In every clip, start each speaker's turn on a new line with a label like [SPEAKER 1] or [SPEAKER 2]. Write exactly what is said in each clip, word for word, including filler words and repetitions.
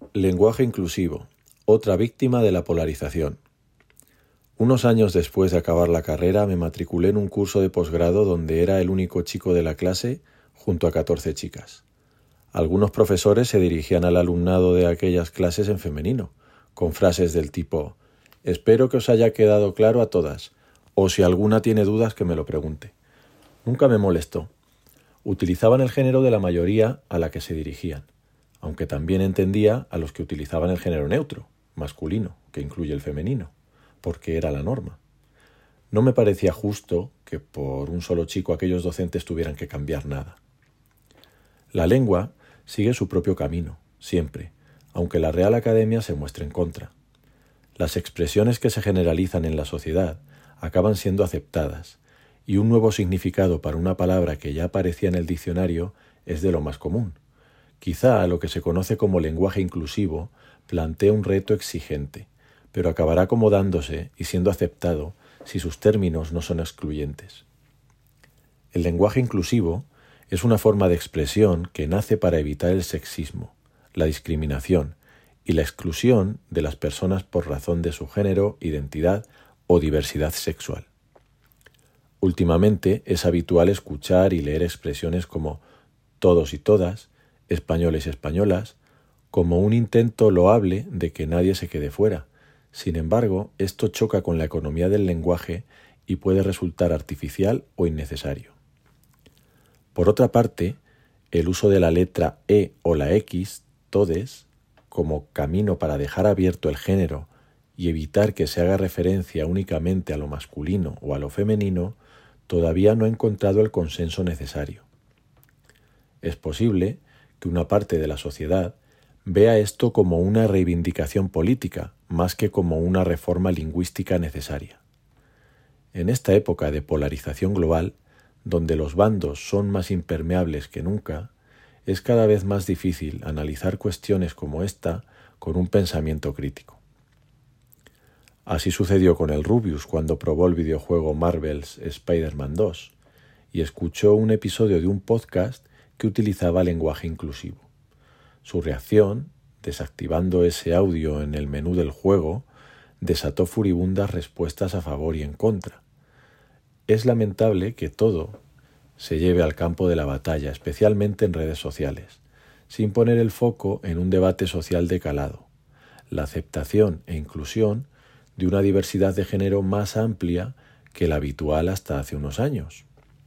[SPEAKER 1] Lenguaje inclusivo, otra víctima de la polarización. Unos años después de acabar la carrera me matriculé en un curso de posgrado donde era el único chico de la clase junto a catorce chicas. Algunos profesores se dirigían al alumnado de aquellas clases en femenino, con frases del tipo «Espero que os haya quedado claro a todas, o si alguna tiene dudas que me lo pregunte». Nunca me molestó. Utilizaban el género de la mayoría a la que se dirigían, aunque también entendía a los que utilizaban el género neutro, masculino, que incluye el femenino, porque era la norma. No me parecía justo que por un solo chico aquellos docentes tuvieran que cambiar nada. La lengua sigue su propio camino, siempre, aunque la Real Academia se muestre en contra. Las expresiones que se generalizan en la sociedad acaban siendo aceptadas, y un nuevo significado para una palabra que ya aparecía en el diccionario es de lo más común. Quizá lo que se conoce como lenguaje inclusivo plantea un reto exigente, pero acabará acomodándose y siendo aceptado si sus términos no son excluyentes. El lenguaje inclusivo es una forma de expresión que nace para evitar el sexismo, la discriminación y la exclusión de las personas por razón de su género, identidad o diversidad sexual. Últimamente es habitual escuchar y leer expresiones como todos y todas, españoles y españolas, como un intento loable de que nadie se quede fuera. Sin embargo, esto choca con la economía del lenguaje y puede resultar artificial o innecesario. Por otra parte, el uso de la letra E o la X, todes, como camino para dejar abierto el género y evitar que se haga referencia únicamente a lo masculino o a lo femenino, todavía no ha encontrado el consenso necesario. Es posible que una parte de la sociedad vea esto como una reivindicación política más que como una reforma lingüística necesaria. En esta época de polarización global, donde los bandos son más impermeables que nunca, es cada vez más difícil analizar cuestiones como esta con un pensamiento crítico. Así sucedió con el Rubius cuando probó el videojuego Marvel's Spider-Man dos y escuchó un episodio de un podcast que utilizaba lenguaje inclusivo. Su reacción, desactivando ese audio en el menú del juego, desató furibundas respuestas a favor y en contra. Es lamentable que todo se lleve al campo de la batalla, especialmente en redes sociales, sin poner el foco en un debate social de calado, la aceptación e inclusión de una diversidad de género más amplia que la habitual hasta hace unos años.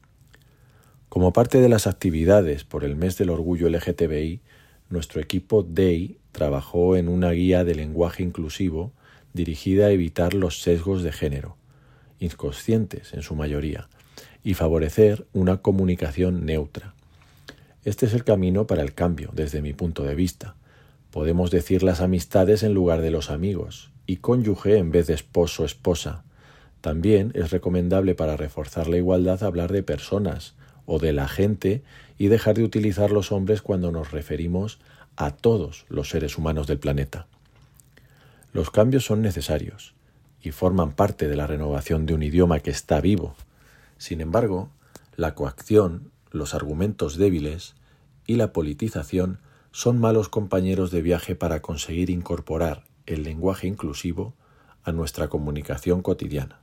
[SPEAKER 1] Como parte de las actividades por el mes del orgullo L G T B I, nuestro equipo D E I trabajó en una guía de lenguaje inclusivo dirigida a evitar los sesgos de género, inconscientes en su mayoría, y favorecer una comunicación neutra. Este es el camino para el cambio, desde mi punto de vista. Podemos decir las amistades en lugar de los amigos, y cónyuge en vez de esposo o esposa. También es recomendable para reforzar la igualdad hablar de personas o de la gente y dejar de utilizar los hombres cuando nos referimos a todos los seres humanos del planeta. Los cambios son necesarios y forman parte de la renovación de un idioma que está vivo. Sin embargo, la coacción, los argumentos débiles y la politización son malos compañeros de viaje para conseguir incorporar el lenguaje inclusivo a nuestra comunicación cotidiana.